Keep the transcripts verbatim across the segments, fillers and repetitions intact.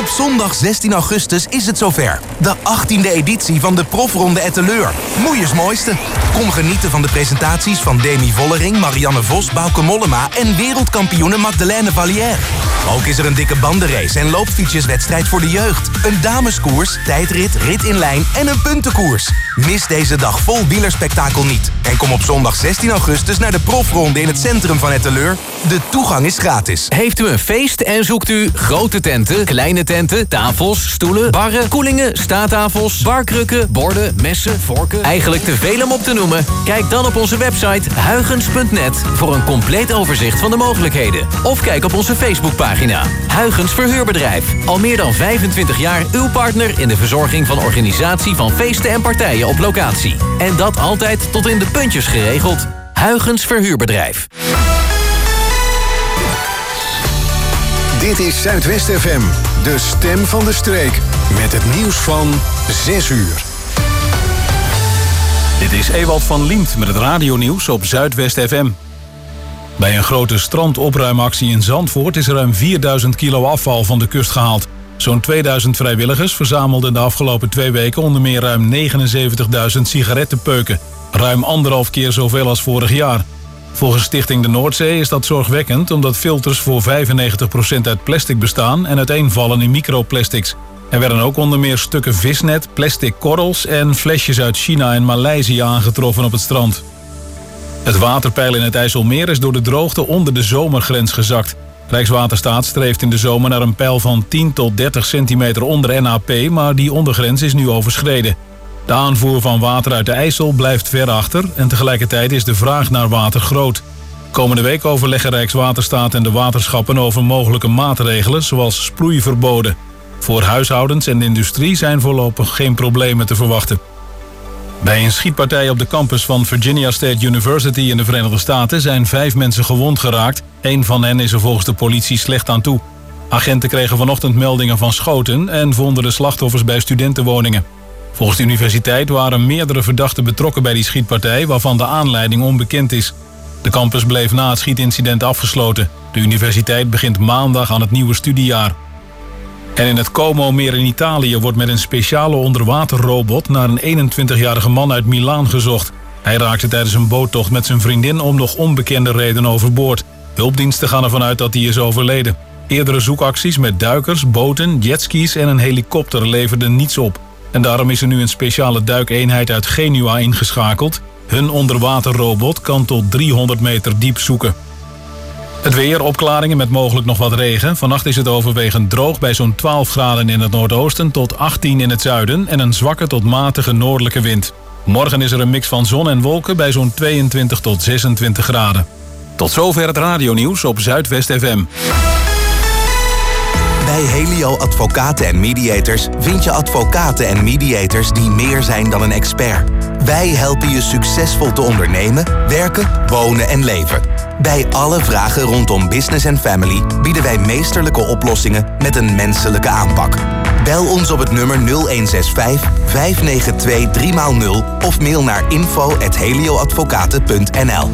zondag zestien augustus is het zover. De achttiende editie van de Profronde Etteleur. Moeiers mooiste. Kom genieten van de presentaties van Demi Vollering, Marianne Vos, Bauke Mollema en wereldkampioene Magdalene Vallière. Ook is er een dikke bandenrace en loopfietsjeswedstrijd voor de jeugd. Een dameskoers, tijdrit, rit in lijn en een puntenkoers. Mis deze dag vol wielerspektakel niet. En kom op zondag zestien augustus naar de Profronde in het centrum van Etteleur. De toegang is gratis. Heeft u een feest en zoekt u grote tenten, kleine tenten, tafels, stoelen, barren, koelingen, staattafels, barkrukken, borden, messen, vorken? Eigenlijk te veel om op te noemen? Kijk dan op onze website huygens punt net voor een compleet overzicht van de mogelijkheden. Of kijk op onze Facebookpagina. Huygens Verhuurbedrijf. Al meer dan vijfentwintig jaar uw partner in de verzorging van organisatie van feesten en partijen op locatie. En dat altijd tot in de puntjes geregeld. Huygens Verhuurbedrijf. Dit is Zuidwest F M, de stem van de streek. Met het nieuws van zes uur. Dit is Ewald van Liemt met het radionieuws op Zuidwest F M. Bij een grote strandopruimactie in Zandvoort is ruim vierduizend kilo afval van de kust gehaald. Zo'n tweeduizend vrijwilligers verzamelden de afgelopen twee weken onder meer ruim negenenzeventigduizend sigarettenpeuken. Ruim anderhalf keer zoveel als vorig jaar. Volgens Stichting de Noordzee is dat zorgwekkend omdat filters voor vijfennegentig procent uit plastic bestaan en uiteenvallen in microplastics. Er werden ook onder meer stukken visnet, plastic korrels en flesjes uit China en Maleisië aangetroffen op het strand. Het waterpeil in het IJsselmeer is door de droogte onder de zomergrens gezakt. Rijkswaterstaat streeft in de zomer naar een peil van tien tot dertig centimeter onder N A P, maar die ondergrens is nu overschreden. De aanvoer van water uit de IJssel blijft ver achter en tegelijkertijd is de vraag naar water groot. Komende week overleggen Rijkswaterstaat en de waterschappen over mogelijke maatregelen zoals sproeiverboden. Voor huishoudens en de industrie zijn voorlopig geen problemen te verwachten. Bij een schietpartij op de campus van Virginia State University in de Verenigde Staten zijn vijf mensen gewond geraakt. Eén van hen is er volgens de politie slecht aan toe. Agenten kregen vanochtend meldingen van schoten en vonden de slachtoffers bij studentenwoningen. Volgens de universiteit waren meerdere verdachten betrokken bij die schietpartij, waarvan de aanleiding onbekend is. De campus bleef na het schietincident afgesloten. De universiteit begint maandag aan het nieuwe studiejaar. En in het Como-meer in Italië wordt met een speciale onderwaterrobot naar een eenentwintigjarige man uit Milaan gezocht. Hij raakte tijdens een boottocht met zijn vriendin om nog onbekende reden overboord. Hulpdiensten gaan ervan uit dat hij is overleden. Eerdere zoekacties met duikers, boten, jetskis en een helikopter leverden niets op. En daarom is er nu een speciale duikeenheid uit Genua ingeschakeld. Hun onderwaterrobot kan tot driehonderd meter diep zoeken. Het weer, opklaringen met mogelijk nog wat regen. Vannacht is het overwegend droog bij zo'n twaalf graden in het noordoosten tot achttien in het zuiden en een zwakke tot matige noordelijke wind. Morgen is er een mix van zon en wolken bij zo'n tweeëntwintig tot zesentwintig graden. Tot zover het radionieuws op Zuidwest F M. Bij Helio Advocaten en Mediators vind je advocaten en mediators die meer zijn dan een expert. Wij helpen je succesvol te ondernemen, werken, wonen en leven. Bij alle vragen rondom business en family bieden wij meesterlijke oplossingen met een menselijke aanpak. Bel ons op het nummer nul een zes vijf, vijf negen twee, drie nul of mail naar info at helioadvocaten punt n l.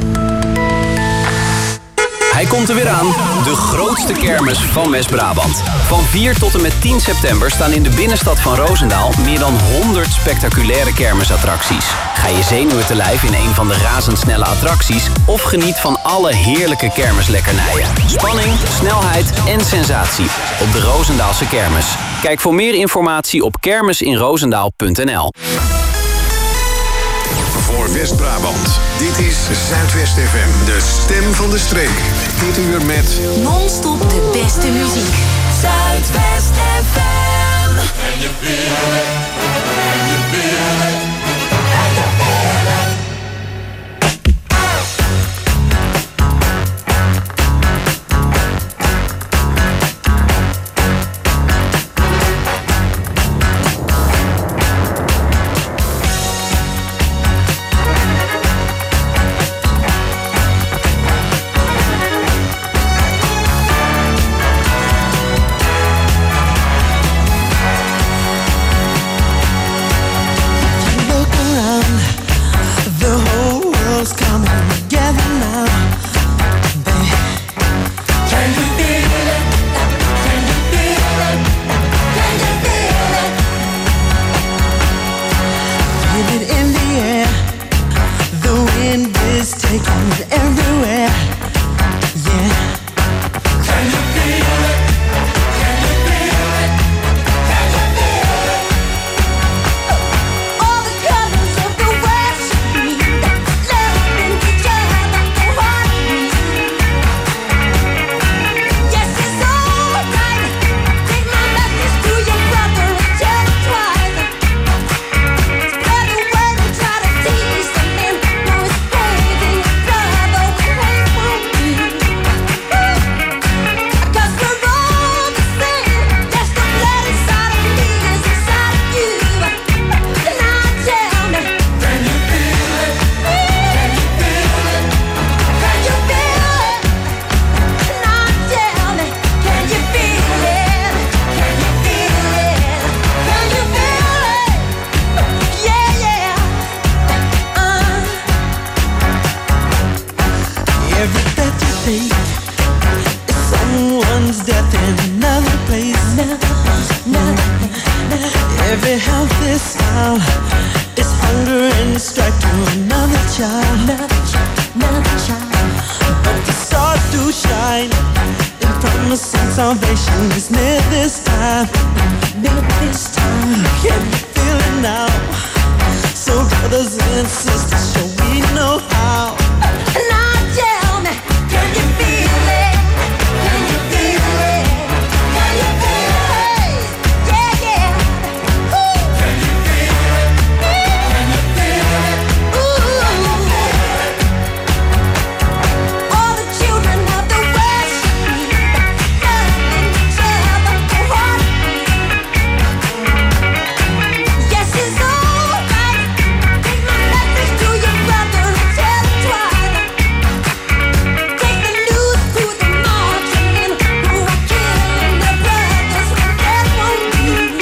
Hij komt er weer aan, de grootste kermis van West-Brabant. Van vier tot en met tien september staan in de binnenstad van Roosendaal meer dan honderd spectaculaire kermisattracties. Ga je zenuwen te lijf in een van de razendsnelle attracties of geniet van alle heerlijke kermislekkernijen. Spanning, snelheid en sensatie op de Roosendaalse kermis. Kijk voor meer informatie op kermisinroosendaal punt n l. Voor West-Brabant, dit is Zuidwest F M, de stem van de streek. Dit uur met non-stop de beste muziek. Zuidwest F M. En je wil het, en je wil het, en je wil het. Every healthy smile is hunger and strike to another child, another child, another child. But the stars do shine, and promising salvation is near this time, near this time. Can you feel it now? So brothers and sisters, shall we know how? Now tell me, can you feel it? Can you feel it? Can you feel it? Yeah, yeah. Ooh. Can you feel it? Can you feel it? Ooh. All the children of the West need loving each other for heartbeat. Yes, it's alright. Take my message to your brother and tell him twice. Take the news to the marching men who are killing their brothers with their own feet.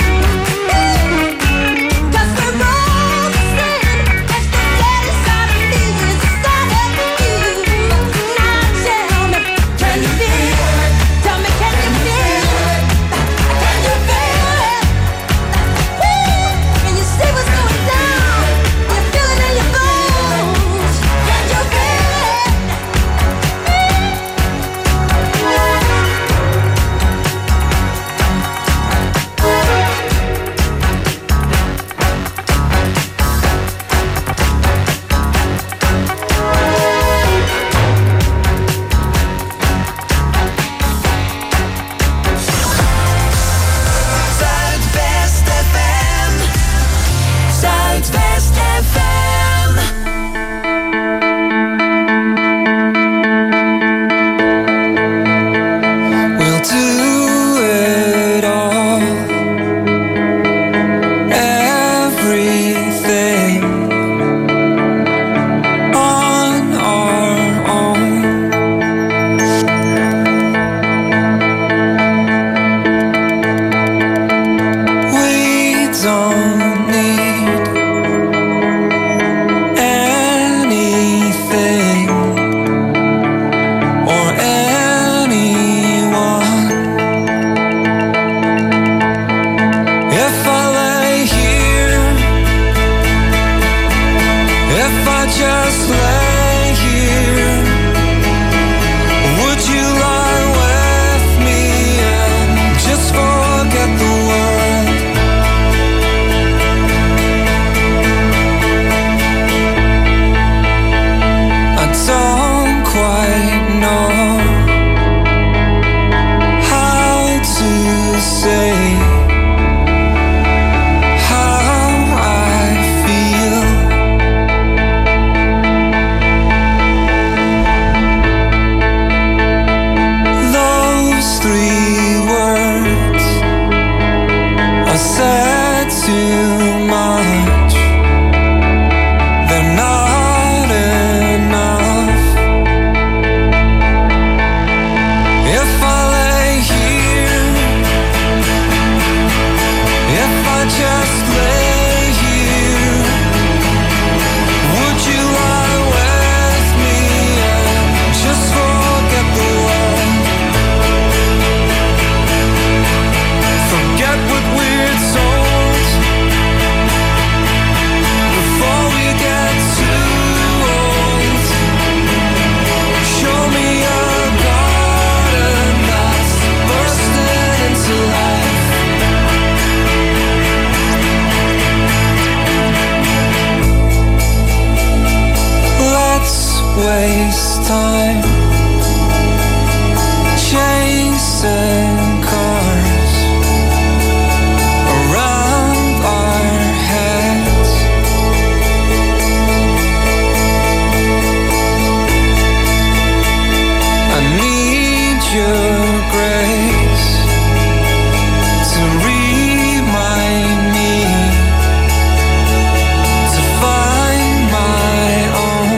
'Cause we're all the same. That's the dead inside of me, inside of you. Now tell me, can you feel it? Tell me, can you feel it? Can you feel it? Woo! Can you see what's going down? You feel it in your bones. Can you feel it? Zuidwest F M. Zuidwest F M. We'll do it all, everything on our own. We don't need anything or anyone. If I lay here, if I just lay here, would you lie with me and just forget the world? I don't quite know how to say how I feel. Those three words I said too much. They're not enough. If I lay here, if I just lay here, would you lie with me and just forget the world? Forget what we're told before we get too old. Show me a garden that's bursting into life. Let's waste time chasing cars around our heads. I need your grace to remind me to find my own.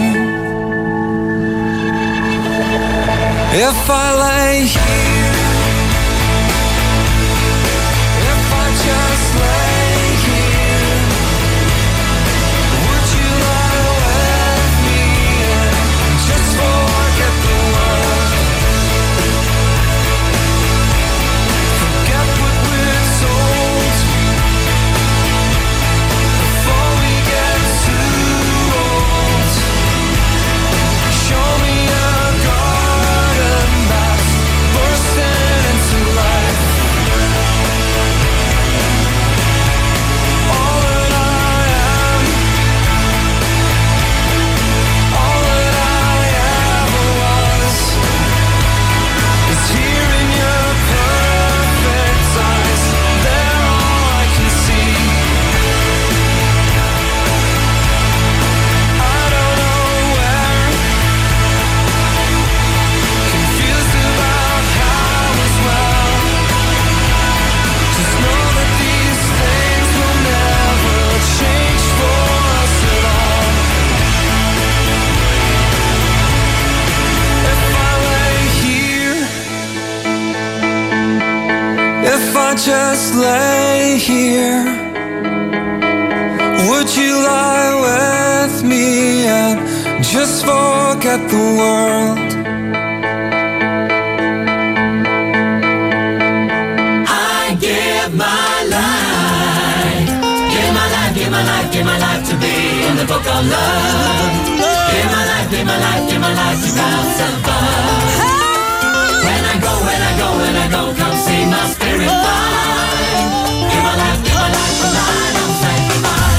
If I lay here, if I just lay here, would you lie with me and just forget the world? Forget what we're told just lay here? Would you lie with me and just forget the world? I give my life, give my life, give my life, give my life to be in the book of love. Give my life, give my life, give my life to pass above. When I go, when I go, when I go, come see my spirit fly. Give my life, give my life tonight, I'm sanctified.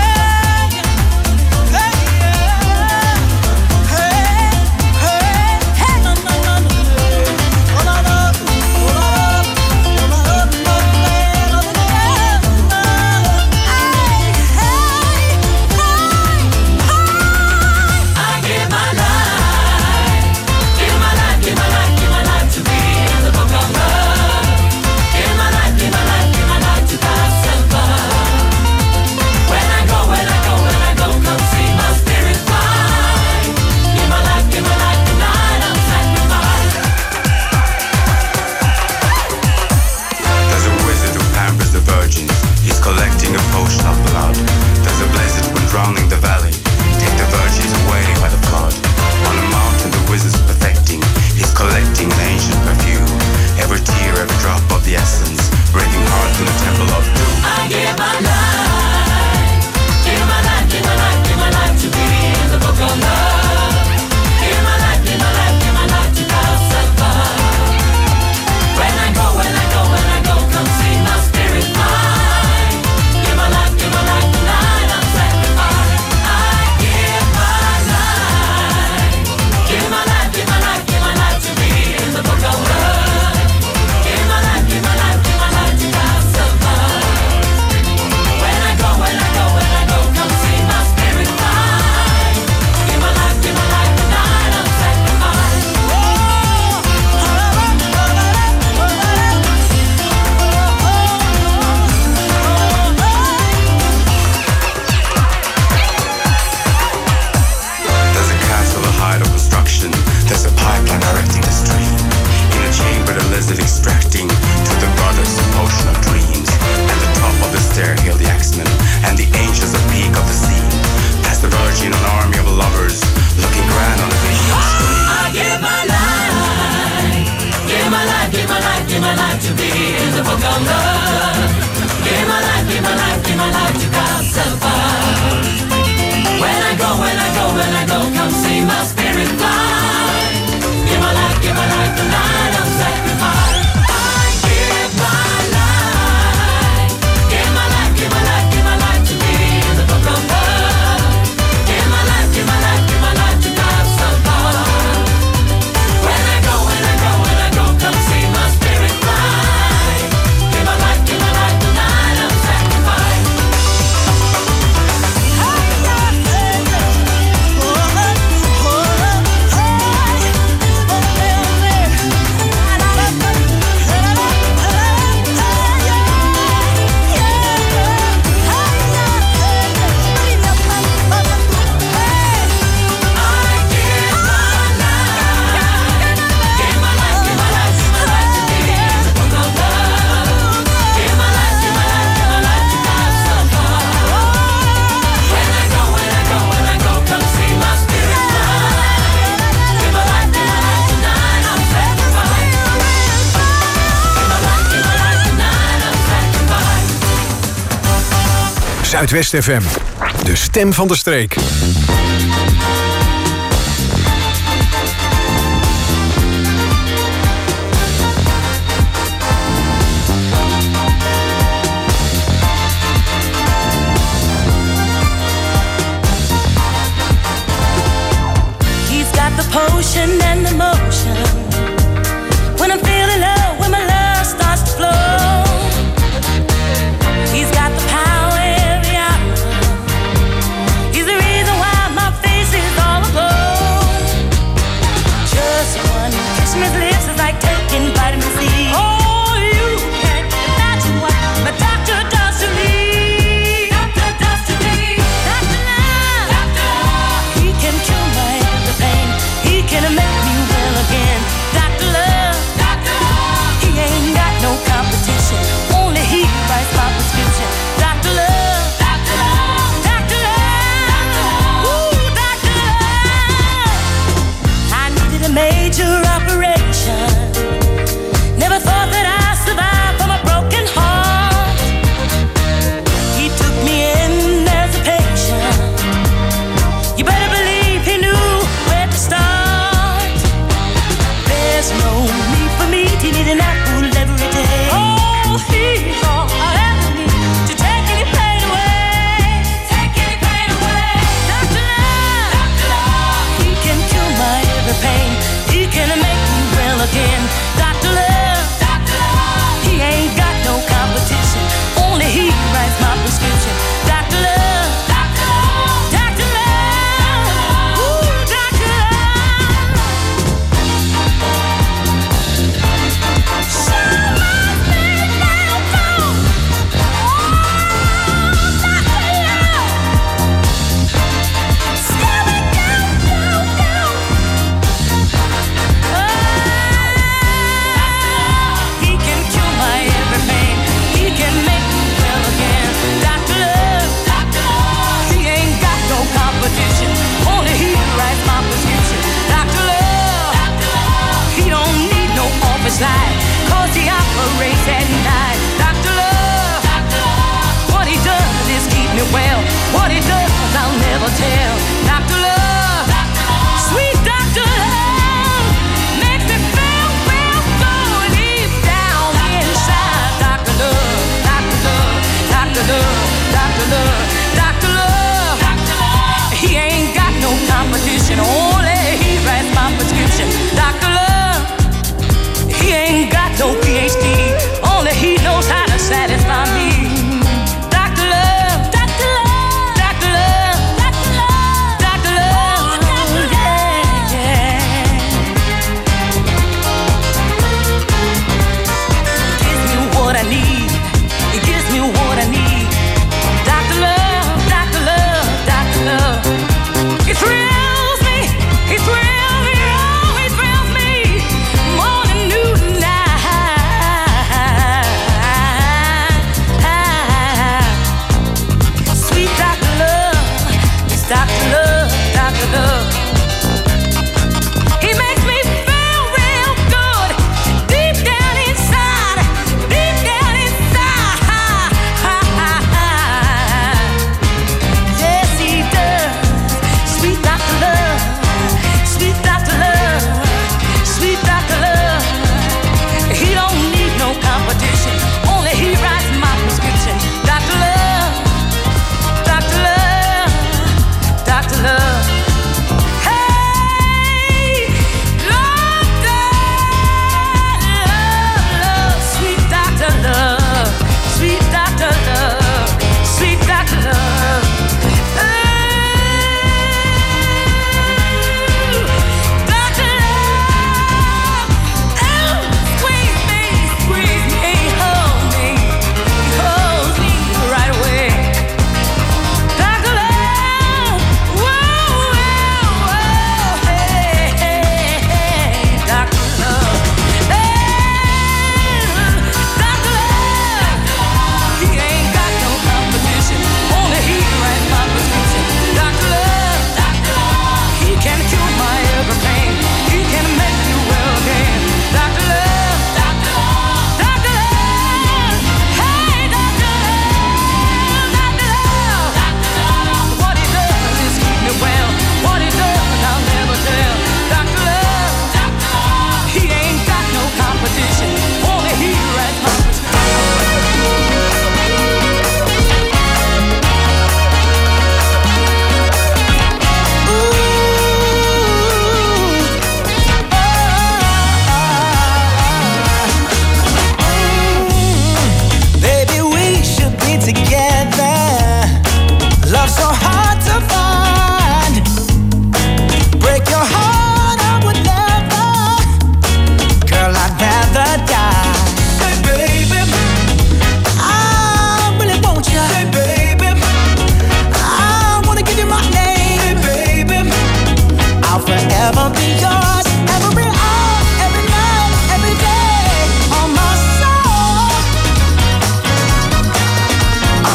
Drowning the valley, take the virgins away by the flood. On a mountain the wizard's perfecting, he's collecting an ancient perfume. Every tear, every drop of the essence, breaking hearts in the temple of doom. I give my life, give my life, give my life, give my life to be in the book of love. Give my life, give my life, give my life to pass above. When I go, when I go, when I go, come see my spirit fly. Give my life, give my life tonight, I'm sacrificed. I give my life, give my life, give my life, give my life to be in the book of love. Give my life, give my life, give my life to pass above. When I go, when I go, when I go, come see my spirit fly. Give my life, give my life tonight, I'm sacrificed. There's a castle, a hide of construction. There's a pipeline directing the stream. In a chamber, the lizard extracting to the goddess a potion of dreams. At the top of the stair, hail the axemen and the angels at peak of the scene. Past the virgin, an army of lovers looking grand on a vision screen. I give my life, give my life, give my life, give my life to be in the book of love. Give my life, give my life, give my life to pass above. When I go, when I go, when I go, come see my spirit fly. Give my life, give my life tonight, I'm sacrificed. I give my life, give my life, give my life, give my life to be in the book of love. Give my life, give my life, give my life to pass above. When I go, when I go, when I go, come see my spirit fly. Give my life, give my life tonight, I'm sacrificed. Zuidwest F M, de stem van de streek. He's got the potion and the motion. When I'm feeling low, when my love starts to flow. He's got the power every hour. He's the reason why my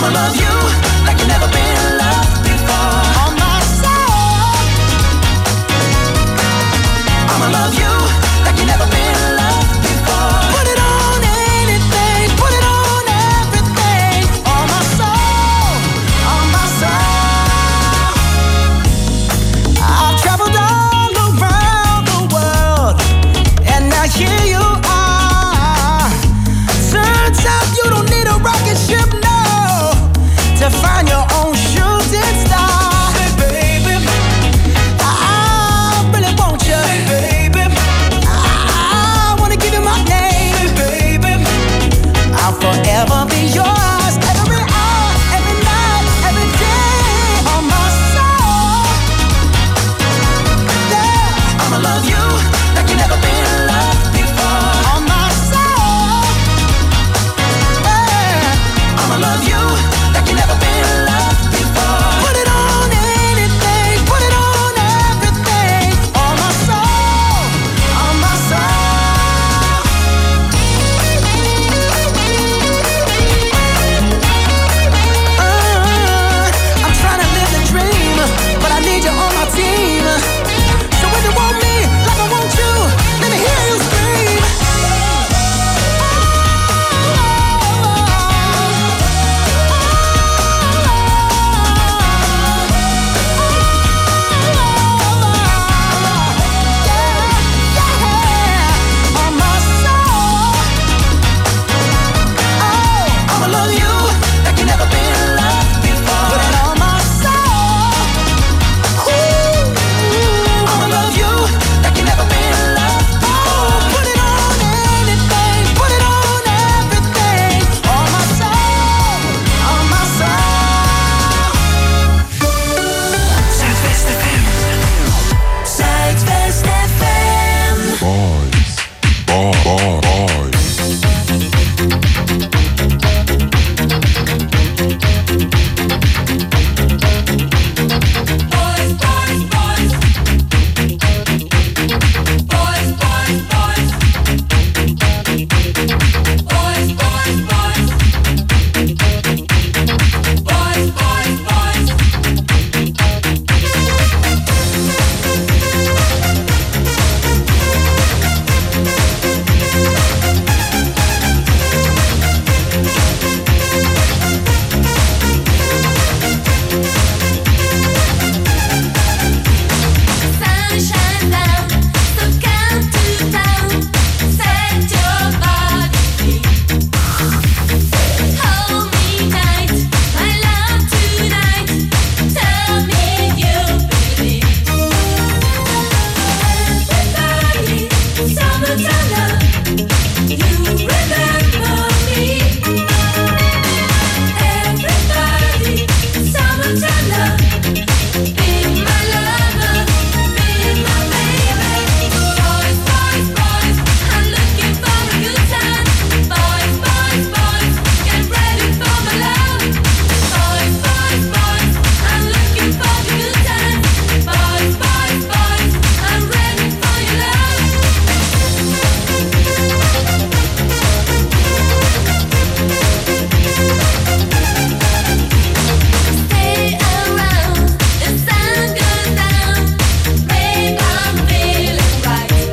I'ma love you like you never been loved before. On my soul. I'ma love you like you never been loved before. Put it on anything, put it on everything. On my soul, on my soul. I've traveled all around the world, and now here you are. Turns out you don't need a rocket ship, no, to find your own shooting star. Hey baby, I really want you. Hey baby, I wanna give you my name. Hey baby, I'll forever be yours. Every hour, every night, every day. On my soul. Yeah, I'ma love you like you never been loved before. On my soul. Yeah, I'ma love you like you never been loved before. Put it on anything, put it on everything. On my soul, on my soul. Uh, I'm trying to live the dream, but I need you on my team. So if you want me like I want you, let me hear you scream. On my soul. Oh, I'ma love you like you never been loved before. Put it on my soul. Ooh, I'ma love you like you never been loved before. Oh, put it on anything, put it on everything. On my soul, on my soul. Zuidwest F M. Zuidwest F M. Boys, boy, boy, boys. Boys, boys, boys. Boys, boys, boys. Boys, boys, boys. Boys, boys, boys. Sun shines down, so come to town. Set your body free. Hold me tight, my love tonight. Tell me you believe. Everybody, summertime love. You remember me. Everybody, summertime love. Be my lover, be my baby. Boys, boys, boys, I'm looking for a good time. Boys, boys, boys, get ready for my love. Boys, boys, boys, I'm looking for a good time. Boys, boys, boys, I'm ready for your love. Stay around, the sun goes down. Babe, I'm feeling right.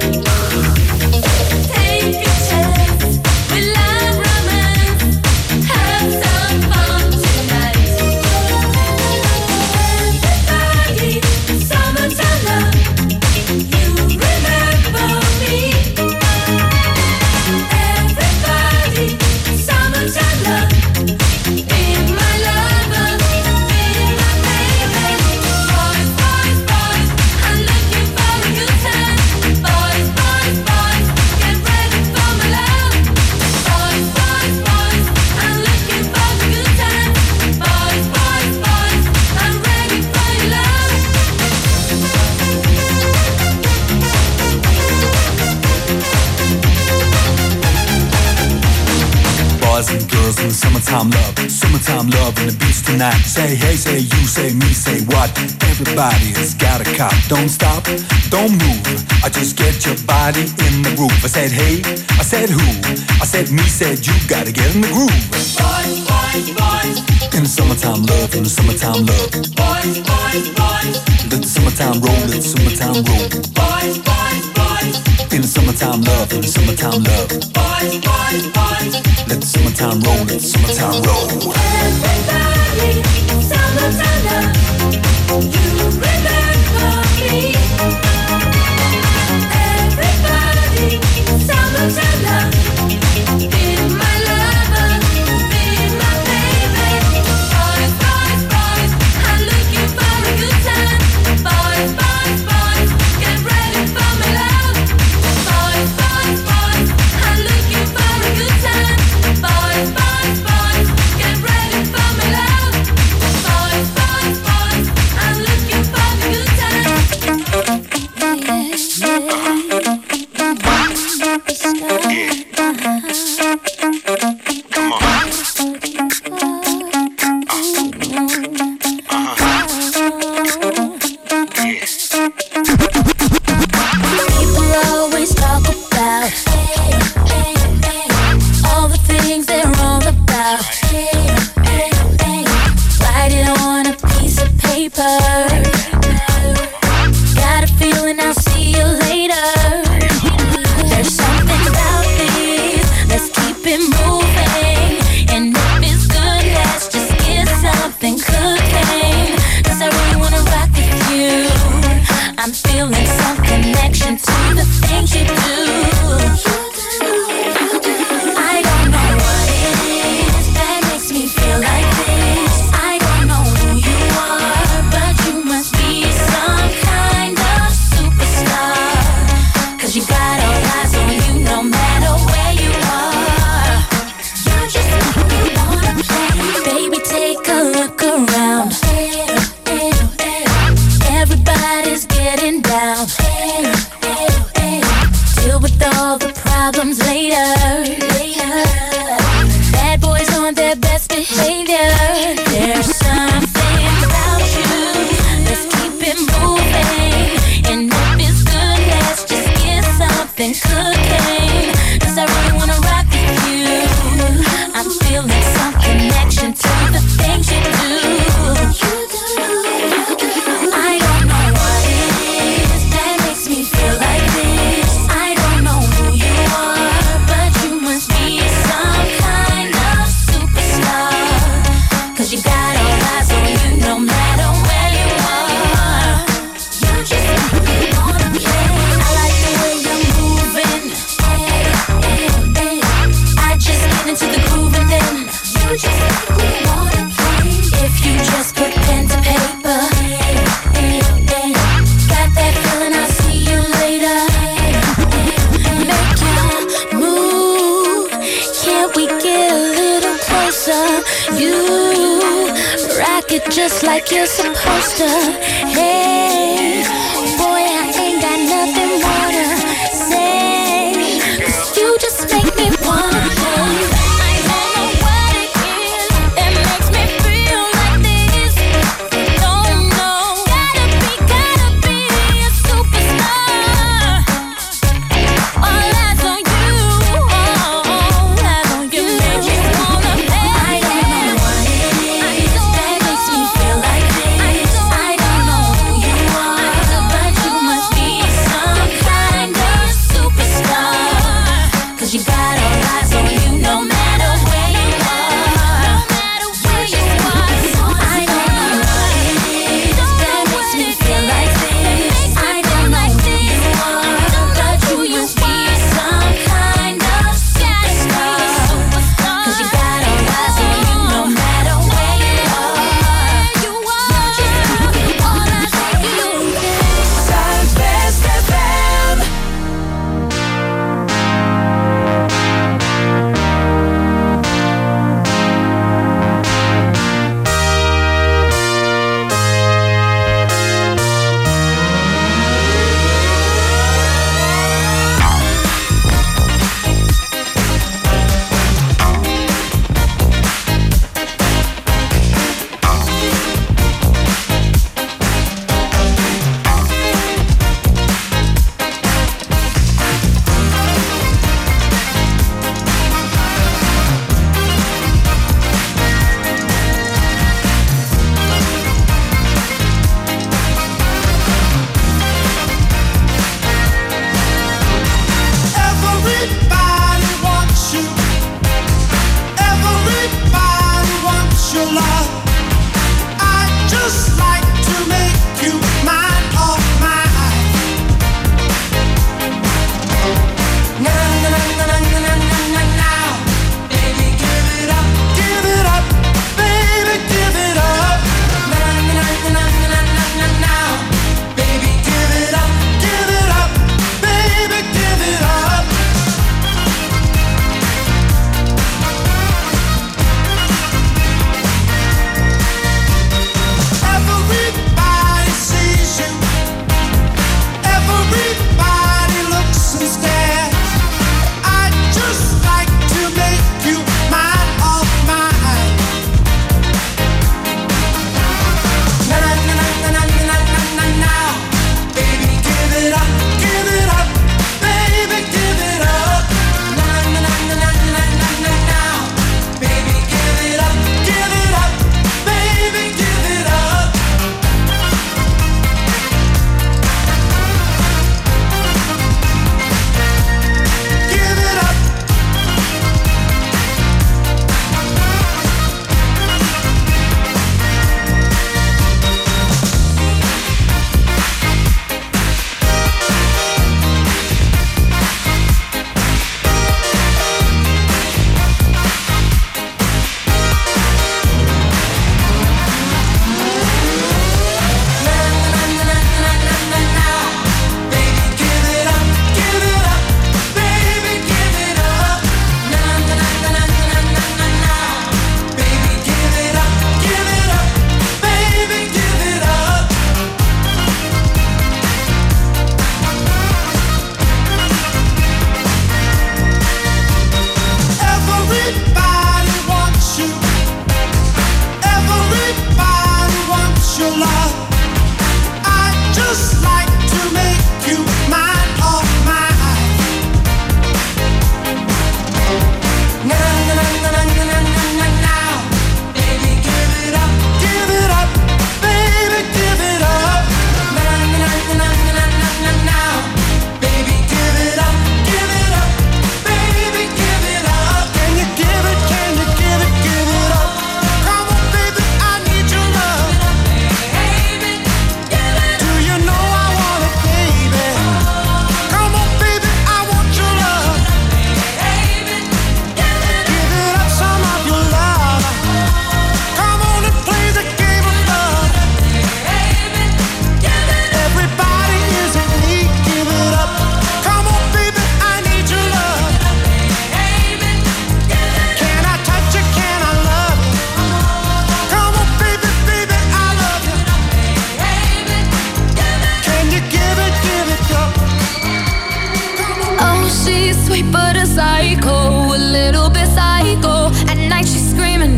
Take a chance, we love romance. Have some fun tonight. Everybody, summertime love. You remember me. Everybody, summertime love. Be my lover, be my baby. Boys, boys, boys, I'm looking for a good time. Boys, boys, boys, get ready for my love. Boys, boys, boys, I'm looking for a good time. Boys, boys, boys, I'm ready for your love. Boys and girls in the summertime love, summertime love and the beach tonight. Say hey, say you, say me, say what? Everybody has got a cop. Don't stop, don't move. I just get your body in the groove. I said hey, I said who? I said me, said you. Gotta get in the groove. Boys, boys, boys. In the summertime love, in the summertime love. Boys, boys, boys. Let the summertime roll, let the summertime roll. Boys, boys, boys. In the summertime love, in the summertime love. Boys, boys, boys. Let the summertime roll, let the summertime roll. Everybody, summertime love. You remember me. Everybody, summertime love. Be my lover, be my baby. Boys, boys, boys, I'm looking for a good time. Boys, boys, boys, get ready for my love. Boys, boys, boys, I'm looking for a good time. Boys, boys, boys, get ready for my love. Boys, boys, boys, I'm looking for the good time. People always talk about all the things they're all about. Write it on a piece of paper. Got a feeling I'll see you later. There's something about this. Let's keep it moving. And if it's good, let's just get something cooking. 'Cause I really wanna rock with you. I'm feeling some connection to the things you do. I don't know what it is that makes me feel like this. I don't know who you are, but you must be some kind of superstar. 'Cause you got all eyes on you no matter where you are. You just make me wanna play. Baby, take a look around. Everybody's getting down. Deal with all the problems later. Bad boys on their best behavior. There's something about you. Let's keep it moving. And if it's good, let's just get something cooking. 'Cause I really wanna rock with you. I'm feeling some connection to the things you do. I don't know what it is that makes me feel like this. I don't know who you are, but you must be some kind of superstar. 'Cause you got all eyes on you no matter where you are. You just make me wanna play. I like the way you're moving. I just get into the groove and then you just make me wanna play. If you just put pen to paper. Got that feeling, I'll see you later. Make your move. Can't we get a little closer? You rock it just like you're supposed to. Hey, boy, I ain't got nothing more to say. 'Cause you just make me wanna play. I don't know what it is that makes me feel like this. Don't know. Gotta be, gotta be a superstar. All eyes on you. All eyes on you. Make me wanna play. I don't know what it is that makes me feel like this. I don't know who you are,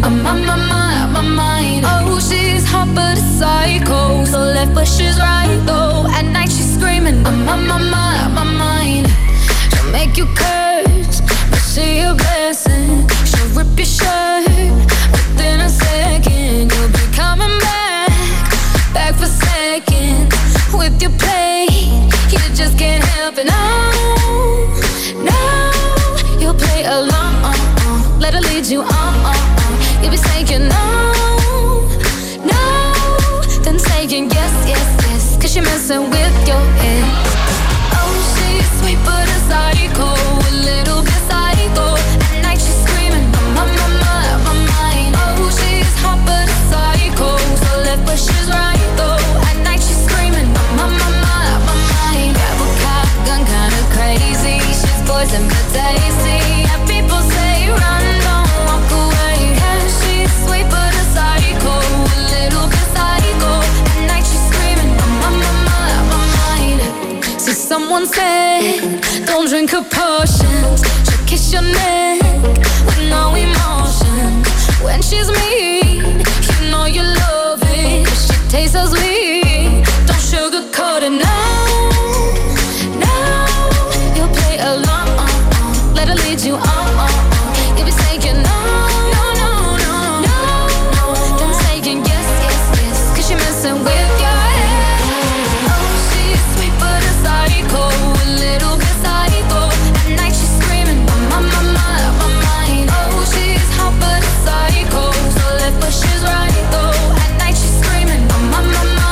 I'm on my mind, my mind. Oh, she's hot but a psycho. So left but she's right though. At night she's screaming, I'm on my mind, my mind. She'll make you curse, but she a blessing. She'll rip your shirt within a second. You'll be coming back, back for seconds. With your play, you just can't help it. No, no, you'll play along. Let her lead you on. You'll be saying no, no, then saying yes, yes, yes, cause you're messing with your head. Oh, she's sweet but a psycho, a little bit psycho. At night she's screaming, my, my, my, my mind. Oh, she's hot but a psycho, so left but she's right though. At night she's screaming, my, my, my, my mind. Grab a cop gun, kinda crazy. She's poison but tasty. Yeah, people say run, don't walk away. Yeah, she's sweet but a psycho, a little bit psycho. At night she's screaming, my, my, my, my mind. See, someone said, don't drink her potions. She'll kiss your neck with no emotion. When she's mean, you know you love it. She tastes so sweet, don't sugarcoat it, no, no. You'll play along, let her lead you on. You'll be saying no, no, no, no, no. Then saying yes, yes, yes, cause you're messing with your head. Oh, she's sweet but a psycho, a little bit psycho. At night she's screaming, my, my, my, my mind. Oh, she's hot but a psycho, so left but she's right though. At night she's screaming, my, my, my,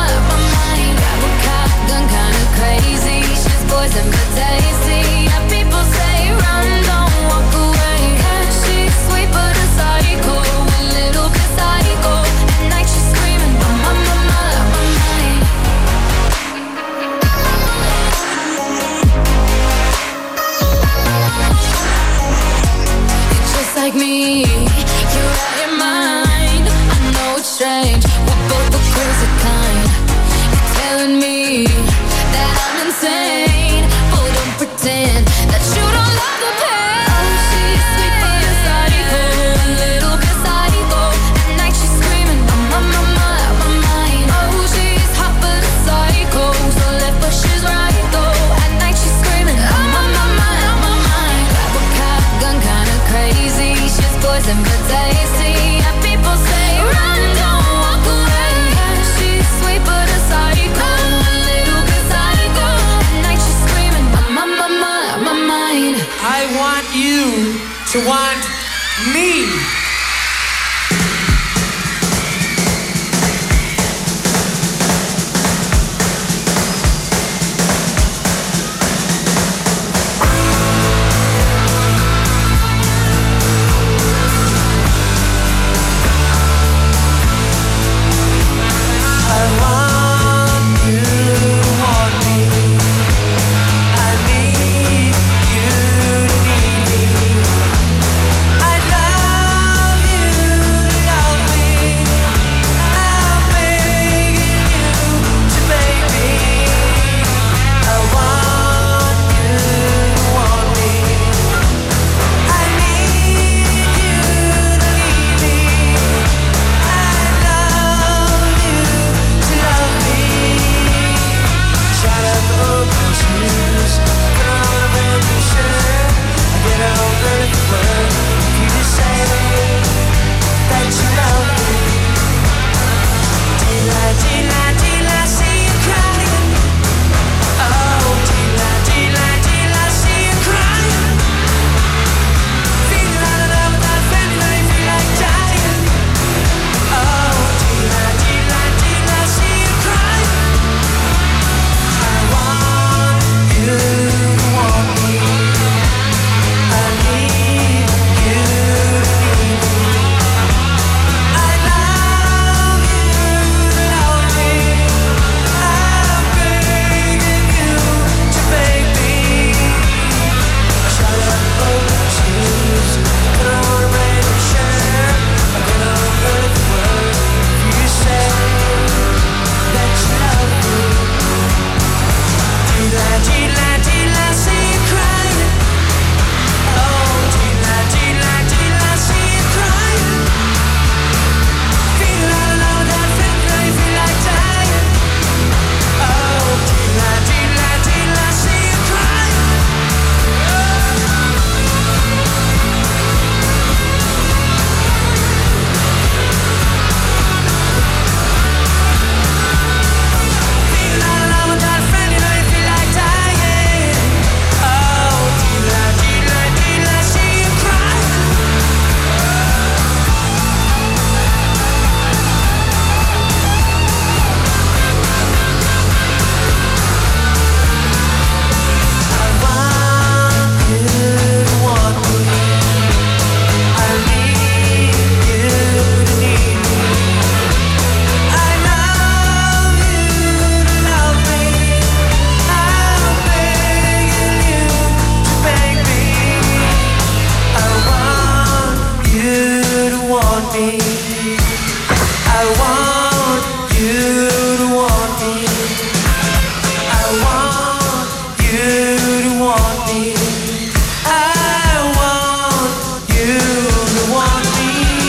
I want you to want me. I want you to want me. I want you to want me.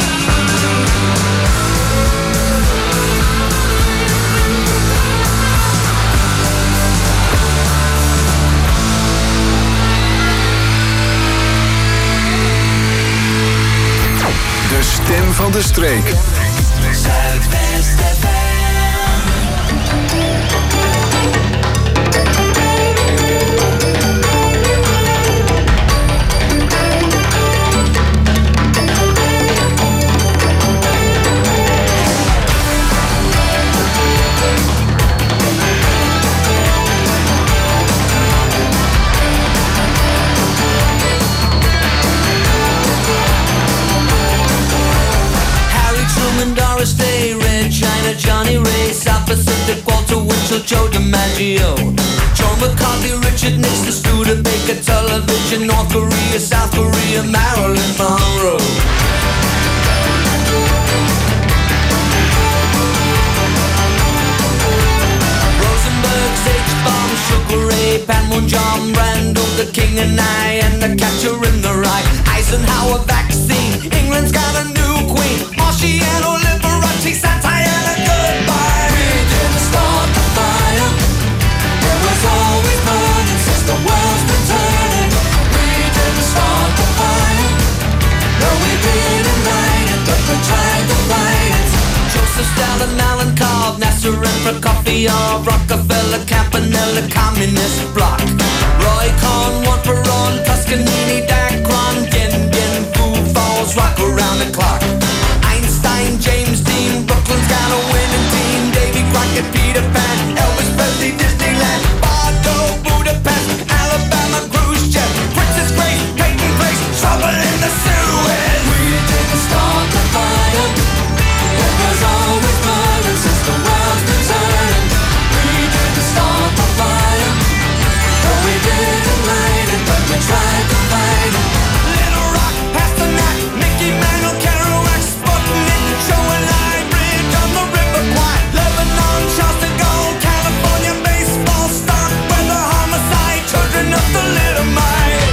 De stem van de streek. Zuidwest F M. Doris Day, Red China, Johnny Ray, South Pacific, Walter Winchell, Joe DiMaggio, Joe McCarthy, Richard Nixon, Studebaker, Television, North Korea, South Korea, Marilyn Monroe. Rosenberg, H-Bomb, Sugar Ray, Panmunjom, Brando, the King and I, and the Catcher in the Rye, Eisenhower vaccine, England's got a new queen, Marciano, Liberace, Santana, goodbye. We didn't start the fire. It was always burning since the world's been turning. We didn't start the fire. No, we didn't light it, but we tried to fight it. Joseph Stalin, Alan Cobb, Nasser and Prokofiev, Rockefeller, Campanella, Communist Bloc, Roy Cohn, one for on, Toscanini, Dacron, Gen Gen, Foo Falls, rock around the clock. Einstein, James Dean, Brooklyn's got a winning team. Davy Crockett, Peter Pan, Elvis Presley, Disneyland, Bardo, Budapest, Alabama, Khrushchev, Princess Grace, Peyton Place, trouble in the Suez. We didn't start the fire. It was always burning since the world's been turning. We didn't start the fire. No, we didn't light it, but we tried to fight it. Little Rock, Pasternak, Mickey Mantle, Kerouac, Sputnik, Show and Line Bridge on the River Kwai, Lebanon, Charles de Gaulle, California, baseball, stock, weather, homicide, children of the Little Mite.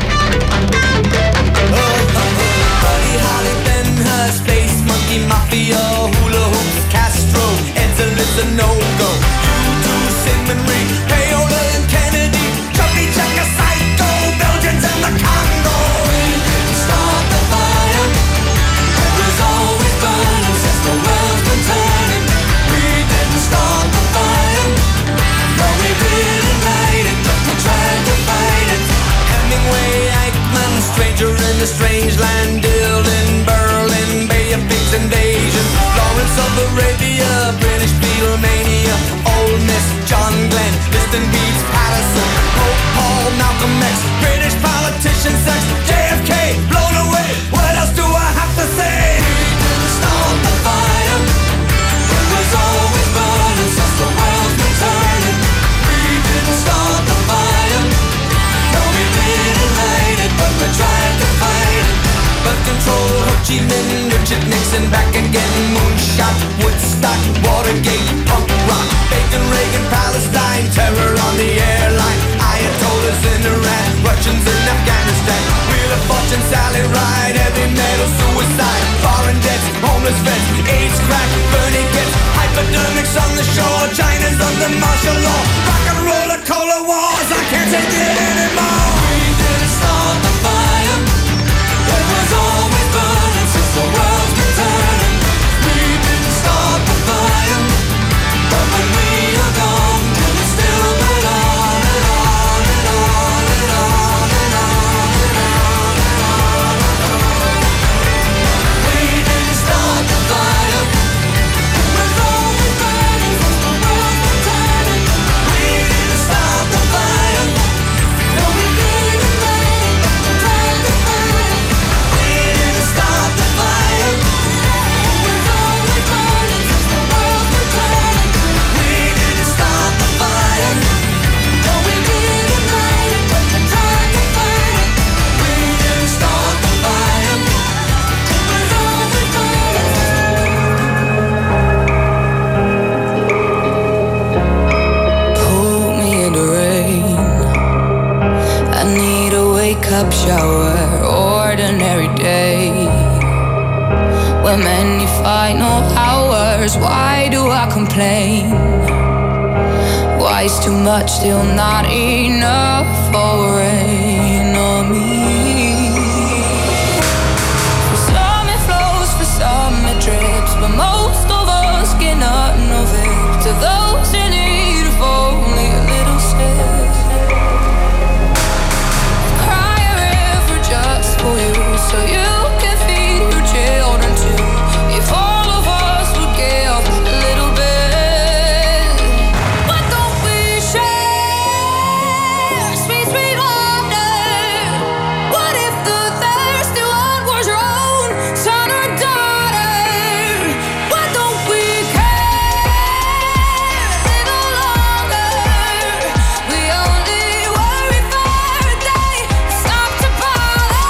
Oh, oh, oh. Buddy Holly, Ben Hur, Space Monkey, Mafia, Hula Hoops, Castro, Edsel a no-go. U two, Simon Reed, Payola and Kennedy, Chubby Checker, Psycho, Belgians and the Congo. We didn't start the fire. It was always burning since the world's been turning. We didn't start the fire. No, we didn't light it, but we tried to fight it. Hemingway, Eichmann, Stranger in a Strange Land, Dylan, Berlin, Bay of Pigs Invasion, Lawrence of Arabia, British Beatlemania, Old Miss, John Glenn, Liston Beats, Patterson, Pope Paul, Malcolm X, British politician, sex, J F K, blown away. What else do I have to say? We didn't start the fire. It was always burning since the world's been turning. We didn't start the fire. No, we didn't light it, but we tried to fight it. But control, Ho Chi Minh, Richard Nixon, back again, Moonshot, Woodstock, Watergate, punk rock, Bacon, Reagan, Palestine, terror on the up, shower, ordinary day. When many final hours, why do I complain? Why is too much still not enough for rain on me? For some it flows, for some it drips, but most of us get none of it. To those in need of only a little sip, cry a river just for you, so you can feed your children too. If all of us would give a little bit, why don't we share sweet, sweet water? What if the thirsty one was your own son or daughter? Why don't we care a little longer? We only worry for a day, stop to bother.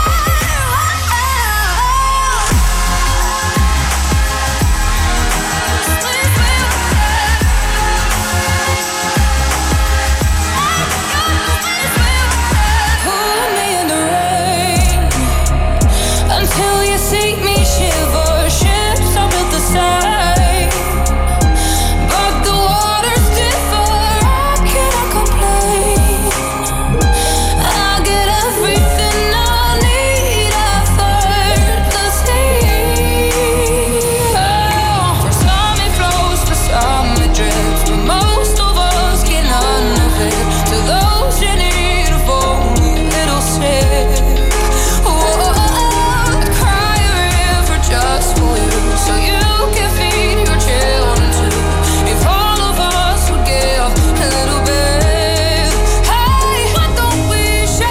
Pull me in the rain until you see me shiver. Ships are built the same, but the waters differ. How can I complain? I get everything I need effortlessly. Oh, for some it flows, for some it drips, but most of us get none of it. To those in need of only a little sip, oh, I'd cry a river just for you, so you can feed your children too. If all of us would give a little bit, hey, why don't we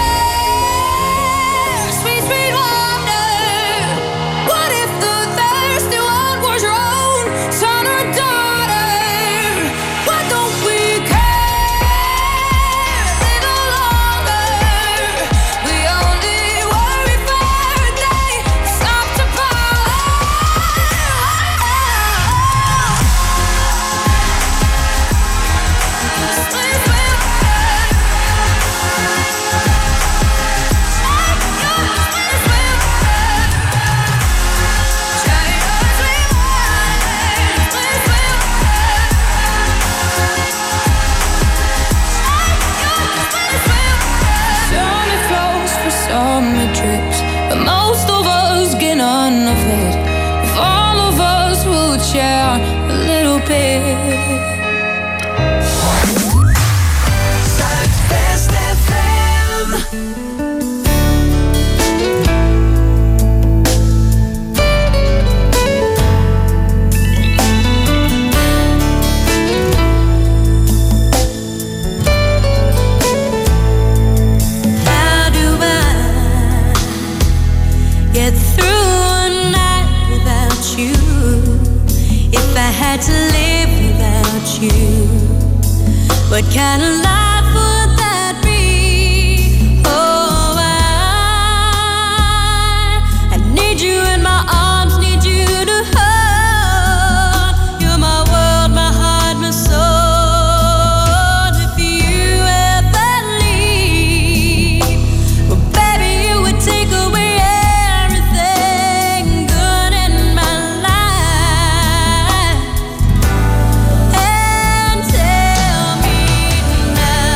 share sweet, sweet water? What if the thirsty one was your own son or daughter? Why don't we care a little longer? We only worry for a day, stop to bother. Some it flows, for some it drips, but most of us get none of it. If all of us would share a little bit. Zuidwest F M. How do I get through a night without you? If I had to live without you, what kind of life would that be? Oh, I, I need you in my arms, need you to hold. You're my world, my heart, my soul. If you ever leave, well, baby, you would take away everything good in my life. And tell me now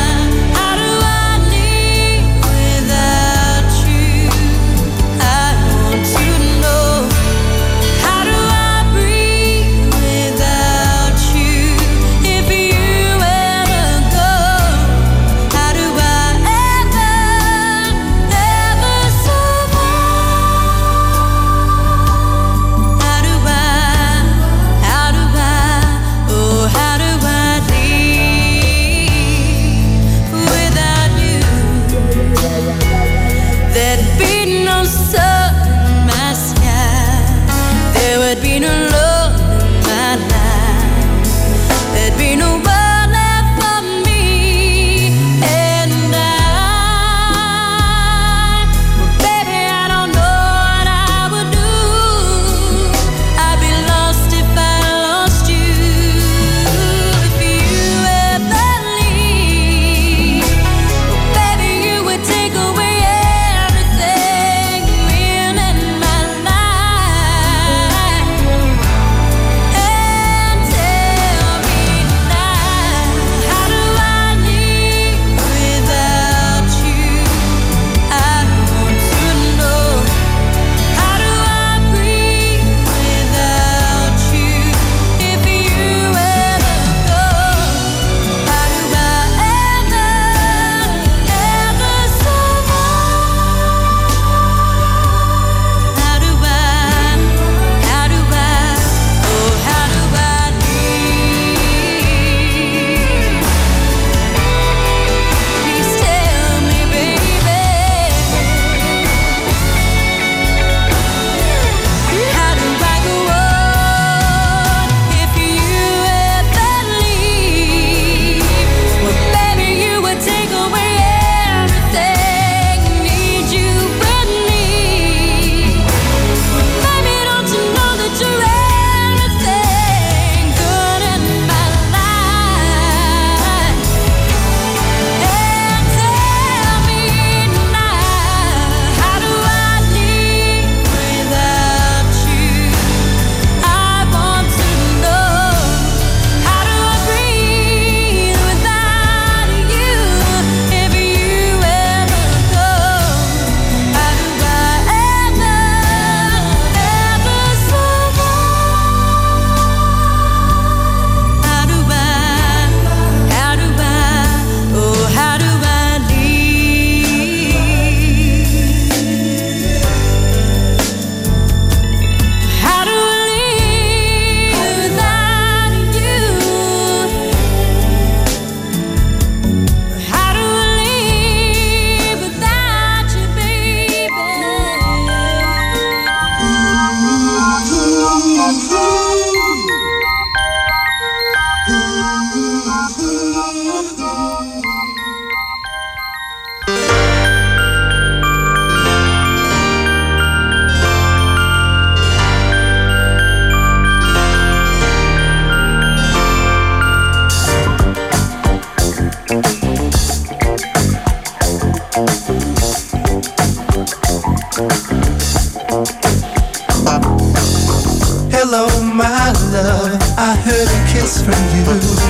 my love, I heard a kiss from you.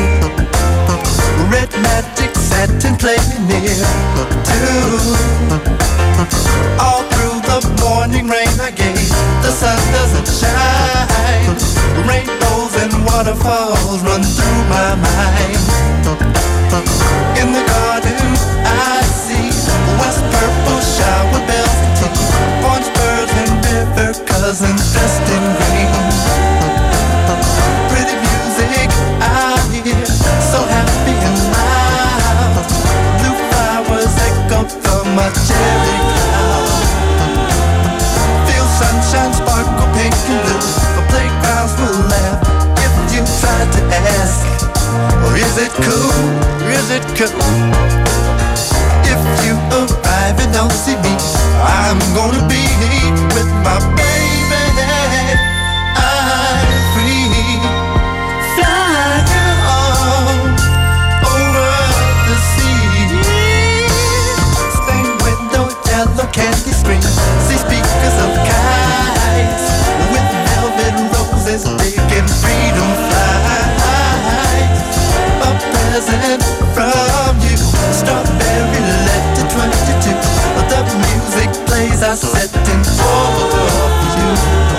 Red magic satin playing near too. All through the morning rain I gave, the sun doesn't shine. Rainbows and waterfalls run through my mind. In the garden I see west purple shower bells and tea, orange birds and river cousins dressed in green. Pretty music I hear, so happy and loud. Blue flowers echo from my cherry cloud. Feel sunshine sparkle pink and blue. The playgrounds will laugh if you try to ask, or is it cool? Is it cool? If you arrive and don't see me, I'm gonna be with my baby. I'm free, flying on over the sea. Stained window, yellow candy screen. See speakers of kites with velvet roses taking freedom flights. A present from you, strawberry letter twenty-two. The music plays are set in for you.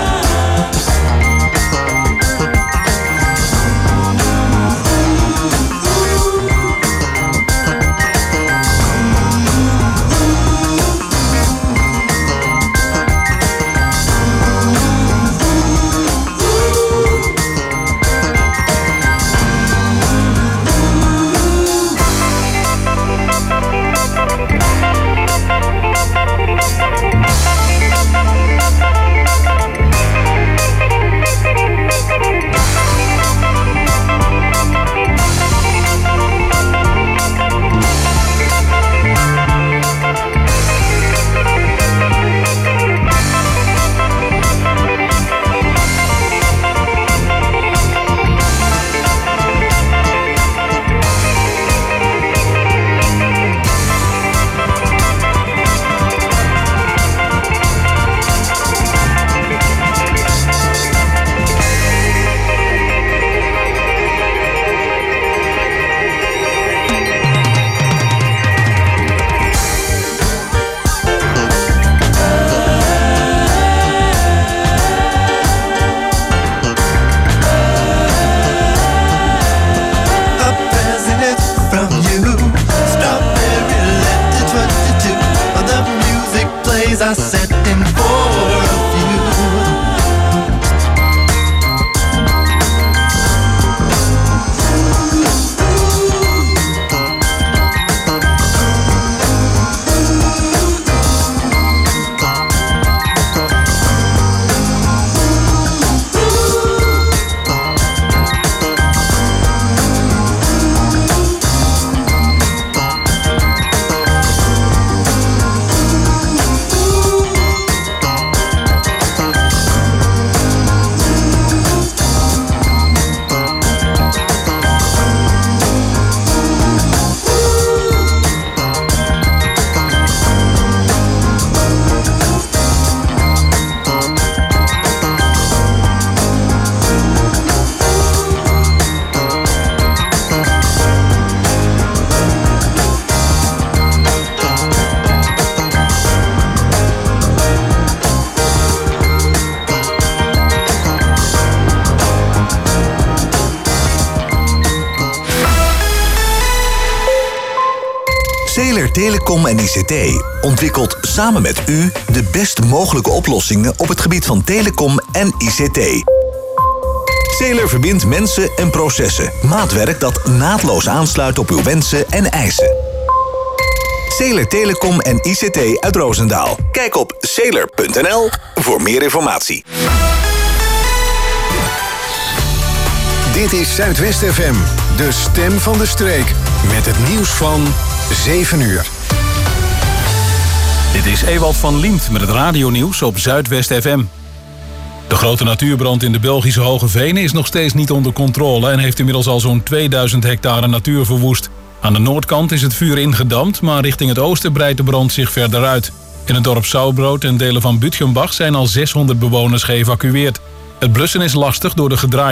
I set in for you. Zeeler Telecom en I C T ontwikkelt samen met u de best mogelijke oplossingen op het gebied van telecom en I C T. Zeeler verbindt mensen en processen. Maatwerk dat naadloos aansluit op uw wensen en eisen. Zeeler Telecom en I C T uit Roosendaal. Kijk op zeeler punt n l voor meer informatie. Dit is Zuidwest F M, de stem van de streek. Met het nieuws van zeven uur. Dit is Ewald van Liemt met het radionieuws op Zuidwest F M. De grote natuurbrand in de Belgische Hoge Venen is nog steeds niet onder controle en heeft inmiddels al zo'n tweeduizend hectare natuur verwoest. Aan de noordkant is het vuur ingedampt, maar richting het oosten breidt de brand zich verder uit. In het dorp Sauwbrood en delen van Bütgenbach zijn al zeshonderd bewoners geëvacueerd. Het blussen is lastig door de gedraaide